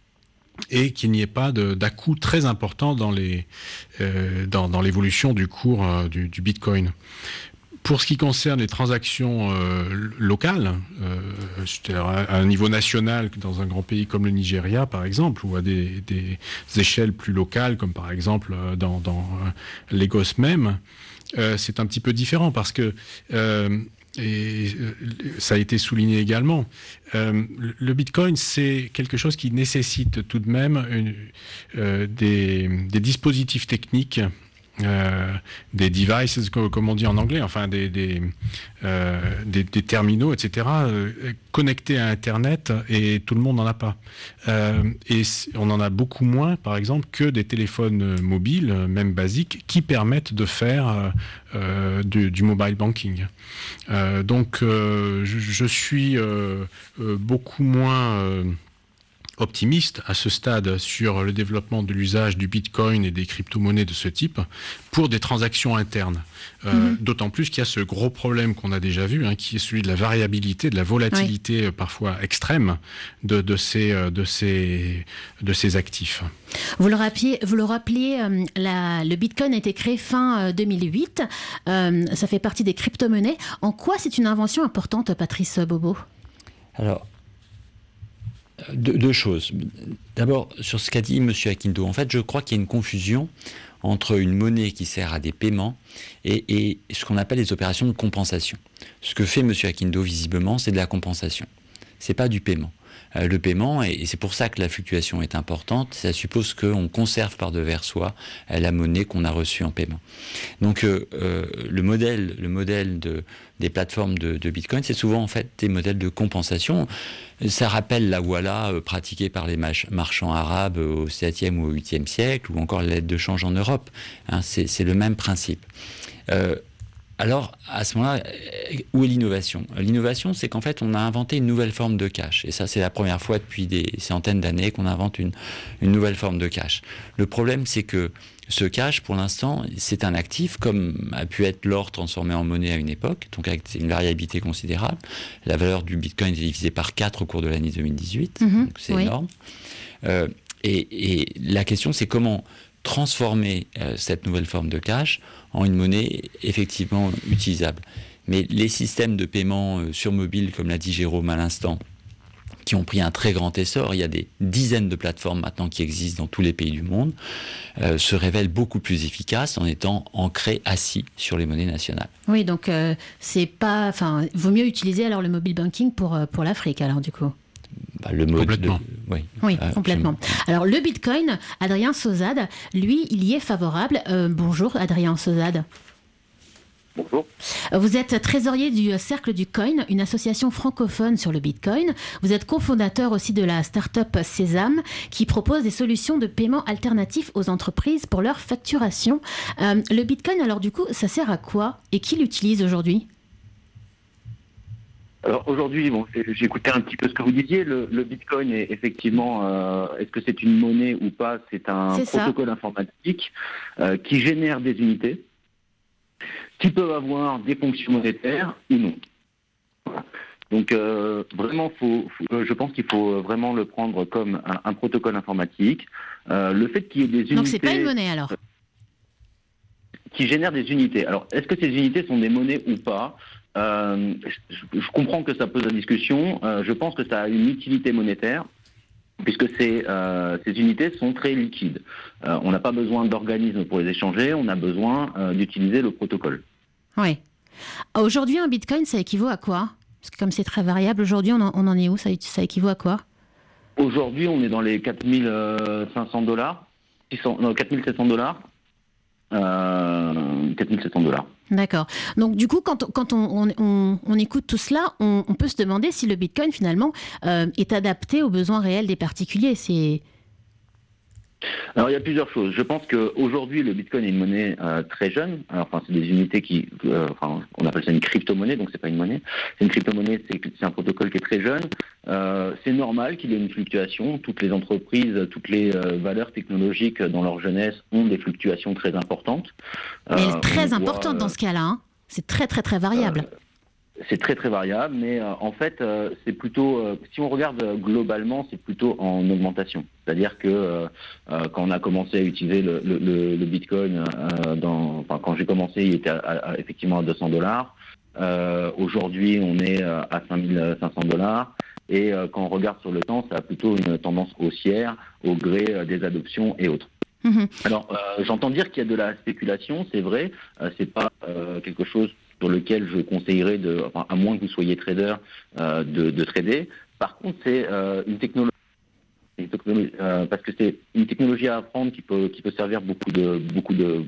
et qu'il n'y ait pas de, d'à-coup très important dans, les, euh, dans, dans l'évolution du cours euh, du, du Bitcoin. Pour ce qui concerne les transactions euh, locales, euh, c'est-à-dire à un niveau national, dans un grand pays comme le Nigeria, par exemple, ou à des, des échelles plus locales, comme par exemple dans, dans Lagos même, euh, c'est un petit peu différent parce que, euh, et ça a été souligné également, euh, le Bitcoin, c'est quelque chose qui nécessite tout de même une, euh, des, des dispositifs techniques, Euh, des devices, comme on dit en anglais, enfin des, des, euh, des, des terminaux, et cetera, euh, connectés à Internet, et tout le monde n'en a pas. Euh, et on en a beaucoup moins, par exemple, que des téléphones mobiles, même basiques, qui permettent de faire euh, du, du mobile banking. Euh, donc, euh, je, je suis euh, euh, beaucoup moins... Euh, optimiste à ce stade sur le développement de l'usage du Bitcoin et des crypto-monnaies de ce type pour des transactions internes. Euh, mmh. D'autant plus qu'il y a ce gros problème qu'on a déjà vu, hein, qui est celui de la variabilité, de la volatilité oui. parfois extrême de, de, ces, de, ces, de ces actifs. Vous le rappeliez, vous le rappeliez euh, la, le Bitcoin a été créé fin euh, deux mille huit. Euh, ça fait partie des crypto-monnaies. En quoi c'est une invention importante, Patrice Bobo ? Alors, Deux, deux choses. D'abord, sur ce qu'a dit M. Akindo, en fait, je crois qu'il y a une confusion entre une monnaie qui sert à des paiements et, et ce qu'on appelle les opérations de compensation. Ce que fait M. Akindo, visiblement, c'est de la compensation. Ce n'est pas du paiement. euh, le paiement, et, et c'est pour ça que la fluctuation est importante. Ça suppose qu'on conserve par devers soi euh, la monnaie qu'on a reçue en paiement. Donc euh, euh, le modèle, le modèle de, des plateformes de, de Bitcoin, c'est souvent en fait des modèles de compensation. Ça rappelle la Walla euh, pratiquée par les mach- marchands arabes au septième ou au huitième siècle, ou encore l'aide de change en Europe. Hein, c'est, c'est le même principe. Euh, Alors, à ce moment-là, où est l'innovation ? L'innovation, c'est qu'en fait, on a inventé une nouvelle forme de cash. Et ça, c'est la première fois depuis des centaines d'années qu'on invente une, une nouvelle forme de cash. Le problème, c'est que ce cash, pour l'instant, c'est un actif, comme a pu être l'or transformé en monnaie à une époque, donc avec une variabilité considérable. La valeur du Bitcoin est divisée par quatre au cours de l'année deux mille dix-huit, mmh, donc c'est oui. énorme. Euh, et, et la question, c'est comment transformer euh, cette nouvelle forme de cash en une monnaie effectivement utilisable. Mais les systèmes de paiement euh, sur mobile, comme l'a dit Jérôme à l'instant, qui ont pris un très grand essor, il y a des dizaines de plateformes maintenant qui existent dans tous les pays du monde, euh, se révèlent beaucoup plus efficaces en étant ancrés, assis sur les monnaies nationales. Oui, donc euh, c'est pas, enfin, vaut mieux utiliser alors le mobile banking pour, pour l'Afrique alors du coup. Bah, le mode complètement. De... Oui, oui euh, complètement. Alors le Bitcoin, Adrien Sauzade, lui, il y est favorable. Euh, bonjour Adrien Sauzade. Bonjour. Vous êtes trésorier du Cercle du Coin, une association francophone sur le Bitcoin. Vous êtes cofondateur aussi de la start-up Sésame, qui propose des solutions de paiement alternatifs aux entreprises pour leur facturation. Euh, le Bitcoin, alors du coup, ça sert à quoi et qui l'utilise aujourd'hui ? Alors aujourd'hui, bon, j'ai écouté un petit peu ce que vous disiez. Le, le Bitcoin est effectivement, euh, est-ce que c'est une monnaie ou pas ? C'est un c'est protocole ça. informatique euh, qui génère des unités qui peuvent avoir des fonctions monétaires ou non. Voilà. Donc euh, vraiment, faut, faut, je pense qu'il faut vraiment le prendre comme un, un protocole informatique. Euh, le fait qu'il y ait des unités... Donc c'est pas une monnaie alors ? Qui génère des unités. Alors est-ce que ces unités sont des monnaies ou pas ? Euh, je, je comprends que ça pose la discussion. Euh, je pense que ça a une utilité monétaire, puisque ces, euh, ces unités sont très liquides. Euh, on n'a pas besoin d'organismes pour les échanger, on a besoin euh, d'utiliser le protocole. Oui. Aujourd'hui, un bitcoin, ça équivaut à quoi ? Parce que comme c'est très variable, aujourd'hui, on en, on en est où ? ça, ça équivaut à quoi ? Aujourd'hui, on est dans les quatre mille cinq cents dollars, non, quatre mille sept cents dollars. Euh, quatre mille sept cents dollars. D'accord. Donc du coup, quand, quand on, on, on écoute tout cela, on, on peut se demander si le Bitcoin finalement euh, est adapté aux besoins réels des particuliers. C'est... Alors il y a plusieurs choses. Je pense qu'aujourd'hui le Bitcoin est une monnaie euh, très jeune. Alors, enfin, c'est des unités qui, euh, enfin, on appelle ça une crypto-monnaie, donc c'est pas une monnaie. C'est une crypto-monnaie, c'est, c'est un protocole qui est très jeune. Euh, c'est normal qu'il y ait une fluctuation. Toutes les entreprises, toutes les euh, valeurs technologiques dans leur jeunesse ont des fluctuations très importantes. Mais euh, très importantes dans ce cas-là. Hein. C'est très très très variable. Euh, C'est très très variable, mais euh, en fait, euh, c'est plutôt, euh, si on regarde euh, globalement, c'est plutôt en augmentation. C'est-à-dire que euh, euh, quand on a commencé à utiliser le, le, le Bitcoin, euh, dans, enfin, quand j'ai commencé, il était à, à, effectivement à deux cents dollars. Euh, aujourd'hui, on est à cinq mille cinq cents dollars. Et euh, quand on regarde sur le temps, ça a plutôt une tendance haussière au gré euh, des adoptions et autres. Mmh. Alors, euh, j'entends dire qu'il y a de la spéculation, c'est vrai. Euh, c'est pas euh, quelque chose sur lequel je conseillerais, de, enfin, à moins que vous soyez trader, euh, de, de trader. Par contre, c'est euh, une technologie, une technologie euh, parce que c'est une technologie à apprendre qui peut, qui peut servir beaucoup de, beaucoup de,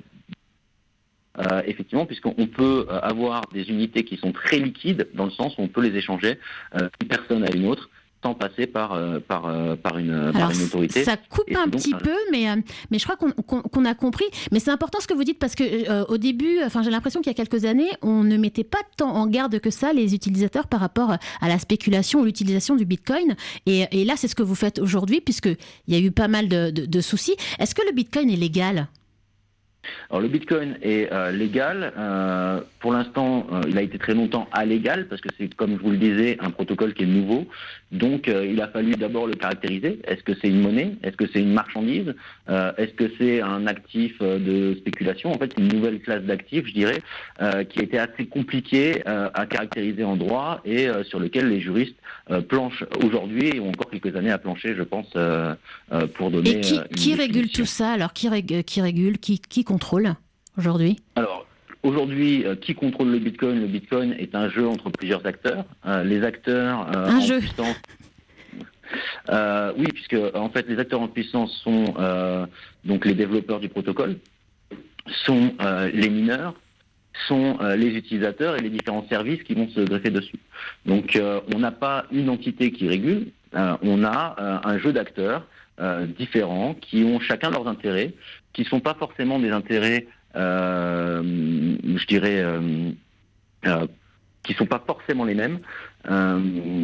euh, effectivement, puisqu'on peut avoir des unités qui sont très liquides, dans le sens où on peut les échanger euh, d'une personne à une autre, sans passer par, euh, par, euh, par, une, Alors, par une autorité. Ça coupe et un donc, petit euh... peu, mais, euh, mais je crois qu'on, qu'on, qu'on a compris. Mais c'est important ce que vous dites, parce que euh, au début, enfin, j'ai l'impression qu'il y a quelques années, on ne mettait pas tant en garde que ça les utilisateurs par rapport à la spéculation ou l'utilisation du Bitcoin. Et, et là, c'est ce que vous faites aujourd'hui, puisqu'il y a eu pas mal de, de, de soucis. Est-ce que le Bitcoin est légal ? Alors le Bitcoin est euh, légal. Euh, pour l'instant, euh, il a été très longtemps illégal parce que c'est, comme je vous le disais, un protocole qui est nouveau. Donc euh, il a fallu d'abord le caractériser. Est-ce que c'est une monnaie ? Est-ce que c'est une marchandise ? euh, Est-ce que c'est un actif de spéculation ? En fait, c'est une nouvelle classe d'actifs, je dirais, euh, qui a été assez compliquée euh, à caractériser en droit et euh, sur lequel les juristes euh, planchent aujourd'hui ou encore quelques années à plancher, je pense, euh, euh, pour donner. Et qui, qui régule tout ça ? Alors qui, rég- qui régule ? Qui, qui contrôle aujourd'hui ? Alors, aujourd'hui, euh, qui contrôle le Bitcoin ? Le Bitcoin est un jeu entre plusieurs acteurs. Euh, les acteurs... Euh, un en jeu puissance... Euh, oui, puisque en fait les acteurs en puissance sont euh, donc les développeurs du protocole, sont euh, les mineurs, sont euh, les utilisateurs et les différents services qui vont se greffer dessus. Donc euh, on n'a pas une entité qui régule, euh, on a euh, un jeu d'acteurs euh, différents qui ont chacun leurs intérêts, qui ne sont pas forcément des intérêts, euh, je dirais, euh, euh, qui ne sont pas forcément les mêmes. Euh,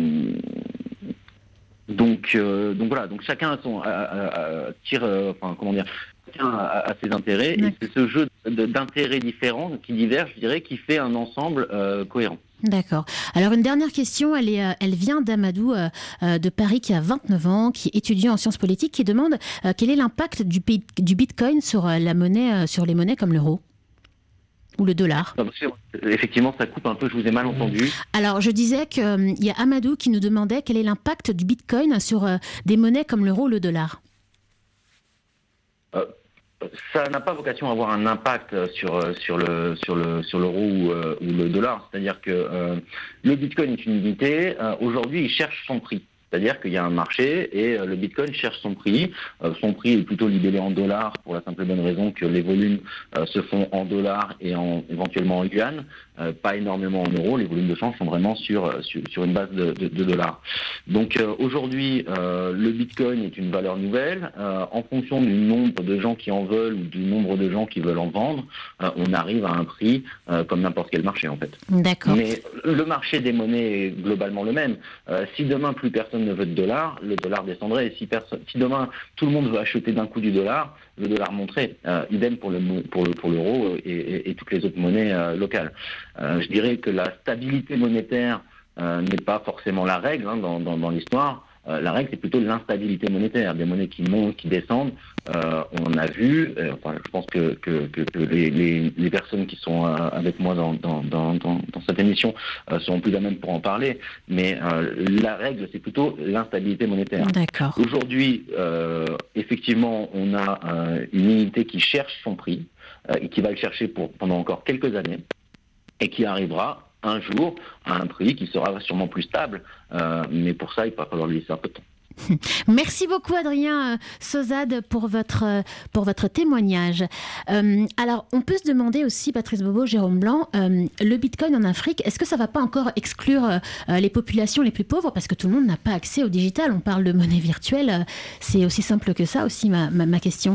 donc, euh, donc voilà, donc chacun a son, a, a, a, tire, euh, enfin comment dire, chacun a, a ses intérêts, et c'est ce jeu de, d'intérêts différents qui divergent, je dirais, qui fait un ensemble euh, cohérent. D'accord. Alors une dernière question, elle, est, elle vient d'Amadou euh, de Paris qui a vingt-neuf ans, qui est étudiant en sciences politiques, qui demande euh, quel est l'impact du, du Bitcoin sur euh, la monnaie, euh, sur les monnaies comme l'euro ou le dollar. Effectivement, ça coupe un peu, je vous ai mal entendu. Alors je disais qu'il euh, y a Amadou qui nous demandait quel est l'impact du Bitcoin sur euh, des monnaies comme l'euro ou le dollar. Euh, ça n'a pas vocation à avoir un impact sur, sur, le, sur, le, sur l'euro ou, euh, ou le dollar. C'est-à-dire que euh, le Bitcoin est une unité. Euh, aujourd'hui, il cherche son prix. C'est-à-dire qu'il y a un marché et euh, le Bitcoin cherche son prix. Euh, son prix est plutôt libellé en dollars pour la simple et bonne raison que les volumes euh, se font en dollars et en, éventuellement en yuan, euh, pas énormément en euros. Les volumes de change sont vraiment sur, sur, sur une base de, de, de dollars. Donc euh, aujourd'hui, euh, le Bitcoin est une valeur nouvelle. Euh, en fonction du nombre de gens qui en veulent ou du nombre de gens qui veulent en vendre, euh, on arrive à un prix euh, comme n'importe quel marché en fait. D'accord. Mais le marché des monnaies est globalement le même. Euh, si demain plus personne ne veut de dollars, le dollar descendrait. Et si, personne, si demain tout le monde veut acheter d'un coup du dollar, le dollar monterait. Euh, idem pour, le, pour, le, pour l'euro et, et, et toutes les autres monnaies euh, locales. Euh, je dirais que la stabilité monétaire euh, n'est pas forcément la règle hein, dans, dans, dans l'histoire. Euh, la règle, c'est plutôt l'instabilité monétaire, des monnaies qui montent, qui descendent. Euh, on en a vu, euh, enfin, je pense que, que, que, que les, les, les personnes qui sont euh, avec moi dans, dans, dans, dans, dans cette émission euh, seront plus à même pour en parler, mais euh, la règle, c'est plutôt l'instabilité monétaire. D'accord. Aujourd'hui, euh, effectivement, on a euh, une unité qui cherche son prix, euh, et qui va le chercher pour, pendant encore quelques années, et qui arrivera un jour à un prix qui sera sûrement plus stable. Euh, mais pour ça, il va falloir lui laisser un peu de temps. Merci beaucoup Adrien Sauzade pour votre, pour votre témoignage. Euh, alors on peut se demander aussi, Patrice Bobo, Jérôme Blanc, euh, le Bitcoin en Afrique, est-ce que ça ne va pas encore exclure euh, les populations les plus pauvres parce que tout le monde n'a pas accès au digital? On parle de monnaie virtuelle, c'est aussi simple que ça aussi ma, ma, ma question.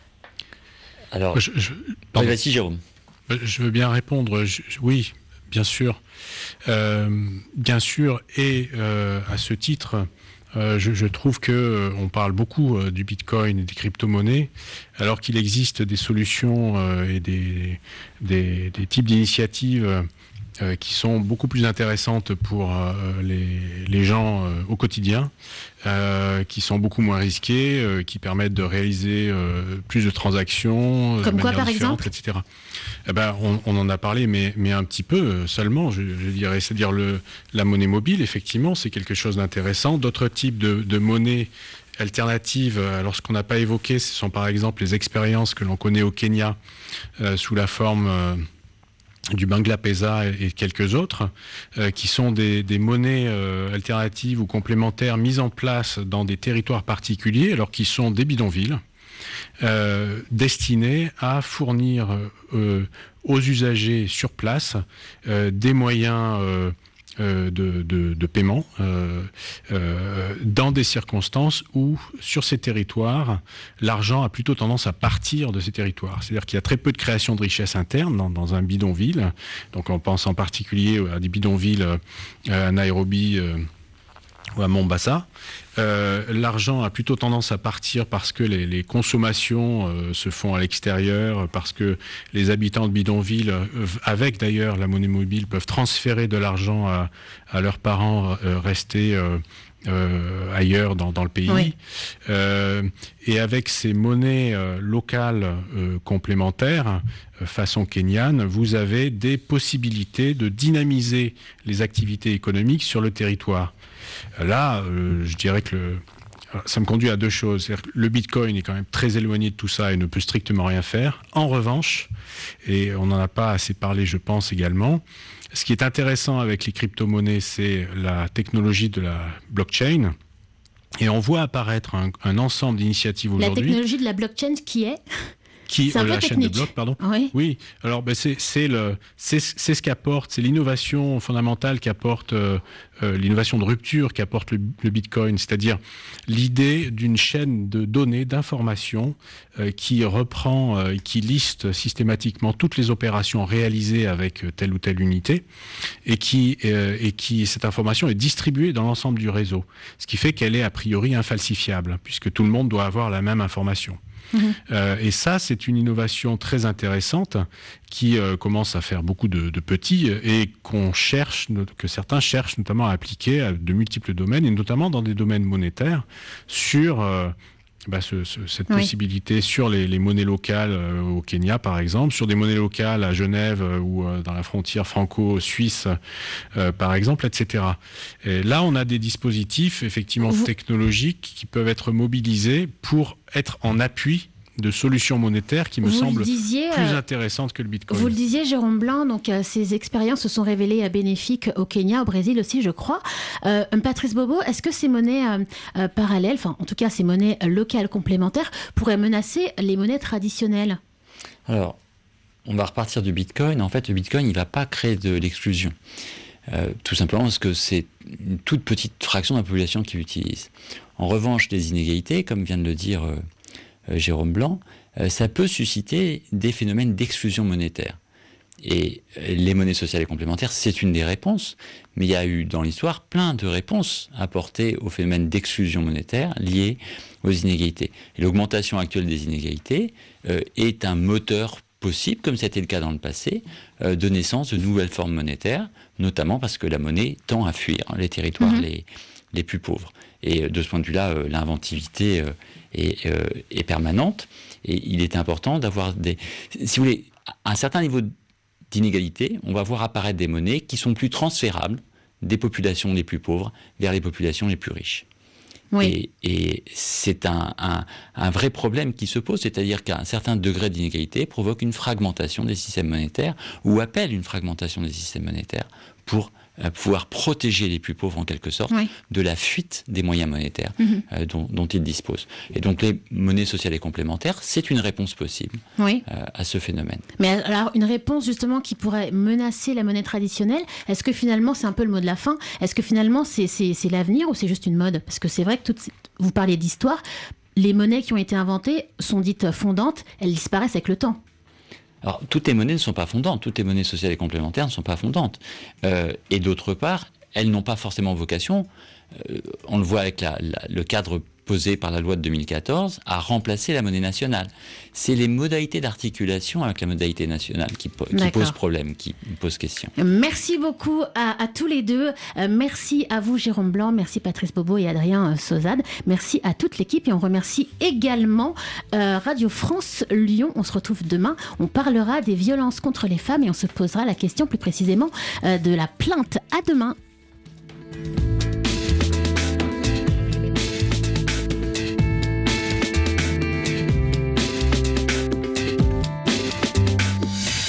Alors, je, je, oui, vas-y Jérôme. Je veux bien répondre, je, je, oui. Bien sûr, euh, bien sûr, et euh, à ce titre, euh, je, je trouve que euh, on parle beaucoup euh, du Bitcoin et des crypto-monnaies, alors qu'il existe des solutions euh, et des, des, des types d'initiatives euh, qui sont beaucoup plus intéressantes pour euh, les, les gens euh, au quotidien, euh, qui sont beaucoup moins risquées, euh, qui permettent de réaliser euh, plus de transactions, comme de quoi manière par différente, exemple, et cetera. Eh ben, on, on en a parlé, mais, mais un petit peu seulement, je, je dirais. C'est-à-dire le, la monnaie mobile, effectivement, c'est quelque chose d'intéressant. D'autres types de, de monnaies alternatives, alors ce qu'on n'a pas évoqué, ce sont par exemple les expériences que l'on connaît au Kenya, euh, sous la forme euh, du Bangla Pesa et, et quelques autres, euh, qui sont des, des monnaies euh, alternatives ou complémentaires mises en place dans des territoires particuliers, alors qui sont des bidonvilles. Euh, destiné à fournir euh, aux usagers sur place euh, des moyens euh, euh, de, de, de paiement euh, euh, dans des circonstances où, sur ces territoires, l'argent a plutôt tendance à partir de ces territoires. C'est-à-dire qu'il y a très peu de création de richesse interne dans, dans un bidonville. Donc on pense en particulier à des bidonvilles euh, à Nairobi euh, ou à Mombasa. Euh, l'argent a plutôt tendance à partir parce que les, les consommations euh, se font à l'extérieur, parce que les habitants de bidonville, euh, avec d'ailleurs la monnaie mobile, peuvent transférer de l'argent à, à leurs parents euh, restés euh, euh, ailleurs dans, dans le pays. Oui. Euh, et avec ces monnaies euh, locales euh, complémentaires, euh, façon kenyane, vous avez des possibilités de dynamiser les activités économiques sur le territoire. Là, euh, je dirais que le, ça me conduit à deux choses. C'est-à-dire que le Bitcoin est quand même très éloigné de tout ça et ne peut strictement rien faire. En revanche, et on n'en a pas assez parlé, je pense également, ce qui est intéressant avec les crypto-monnaies, c'est la technologie de la blockchain, Et on voit apparaître un, un ensemble d'initiatives aujourd'hui. La technologie de la blockchain qui est Qui, c'est un euh, peu la technique. chaîne de blocs, pardon. Oui. Oui. Alors, ben, c'est, c'est, le, c'est, c'est ce qu'apporte, c'est l'innovation fondamentale qu'apporte euh, euh, l'innovation de rupture qu'apporte le, le Bitcoin, c'est-à-dire l'idée d'une chaîne de données, d'informations euh, qui reprend, euh, qui liste systématiquement toutes les opérations réalisées avec telle ou telle unité, et qui, euh, et qui cette information est distribuée dans l'ensemble du réseau, ce qui fait qu'elle est a priori infalsifiable, puisque tout le monde doit avoir la même information. Mmh. Euh, et ça, c'est une innovation très intéressante qui euh, commence à faire beaucoup de, de petits et qu'on cherche, que certains cherchent notamment à appliquer à de multiples domaines, et notamment dans des domaines monétaires, sur euh, bah, ce, ce, cette oui. possibilité sur les, les monnaies locales euh, au Kenya, par exemple, sur des monnaies locales à Genève euh, ou euh, dans la frontière franco-suisse, euh, par exemple, et cetera. Et là, on a des dispositifs effectivement Vous... technologiques qui peuvent être mobilisés pour être en appui de solutions monétaires qui me vous semblent disiez, plus euh, intéressantes que le Bitcoin. Vous le disiez, Jérôme Blanc, donc euh, ces expériences se sont révélées euh, bénéfiques au Kenya, au Brésil aussi, je crois. Euh, Patrice Bobo, est-ce que ces monnaies euh, euh, parallèles, enfin en tout cas ces monnaies euh, locales complémentaires, pourraient menacer les monnaies traditionnelles ? Alors, on va repartir du Bitcoin. En fait, le Bitcoin, il ne va pas créer de l'exclusion. Euh, tout simplement parce que c'est une toute petite fraction de la population qui l'utilise. En revanche, les inégalités, comme vient de le dire euh, euh, Jérôme Blanc, euh, ça peut susciter des phénomènes d'exclusion monétaire. Et euh, les monnaies sociales et complémentaires, c'est une des réponses, mais il y a eu dans l'histoire plein de réponses apportées aux phénomènes d'exclusion monétaire liés aux inégalités. Et l'augmentation actuelle des inégalités euh, est un moteur possible, comme c'était le cas dans le passé, euh, de naissance de nouvelles formes monétaires, notamment parce que la monnaie tend à fuir les territoires mmh. les, les plus pauvres. Et de ce point de vue-là, euh, l'inventivité euh, est, euh, est permanente. Et il est important d'avoir des... Si vous voulez, à un certain niveau d'inégalité, on va voir apparaître des monnaies qui sont plus transférables des populations les plus pauvres vers les populations les plus riches. Oui. Et, et c'est un, un, un vrai problème qui se pose, c'est-à-dire qu'un certain degré d'inégalité provoque une fragmentation des systèmes monétaires ou appelle une fragmentation des systèmes monétaires pour euh, pouvoir protéger les plus pauvres en quelque sorte oui. de la fuite des moyens monétaires mm-hmm. euh, dont, dont ils disposent. Et donc les monnaies sociales et complémentaires, c'est une réponse possible oui. euh, à ce phénomène. Mais alors une réponse justement qui pourrait menacer la monnaie traditionnelle, est-ce que finalement c'est un peu le mot de la fin ? Est-ce que finalement c'est, c'est, c'est l'avenir ou c'est juste une mode ? Parce que c'est vrai que toutes, vous parliez d'histoire, les monnaies qui ont été inventées sont dites fondantes, elles disparaissent avec le temps. Alors, toutes les monnaies ne sont pas fondantes, toutes les monnaies sociales et complémentaires ne sont pas fondantes. Euh, et d'autre part, elles n'ont pas forcément vocation, euh, on le voit avec la, la, le cadre posé par la loi de deux mille quatorze, à remplacer la monnaie nationale. C'est les modalités d'articulation avec la modalité nationale qui, qui posent problème, qui posent question. Merci beaucoup à, à tous les deux. Euh, merci à vous, Jérôme Blanc. Merci Patrice Bobo et Adrien euh, Sauzade. Merci à toute l'équipe et on remercie également euh, Radio France Lyon. On se retrouve demain. On parlera des violences contre les femmes et on se posera la question plus précisément euh, de la plainte. À demain.